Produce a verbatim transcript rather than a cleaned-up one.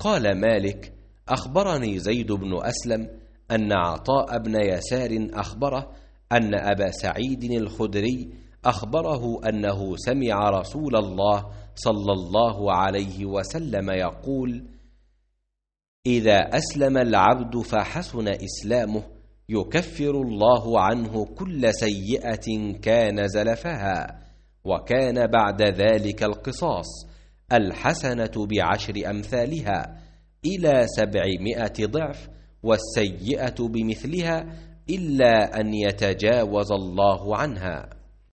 قال مالك: أخبرني زيد بن أسلم أن عطاء بن يسار أخبره أن أبا سعيد الخدري أخبره أنه سمع رسول الله صلى الله عليه وسلم يقول: إذا أسلم العبد فحسن إسلامه يكفر الله عنه كل سيئة كان زلفها، وكان بعد ذلك القصاص، الحسنة بعشر أمثالها إلى سبعمائة ضعف، والسيئة بمثلها إلا أن يتجاوز الله عنها.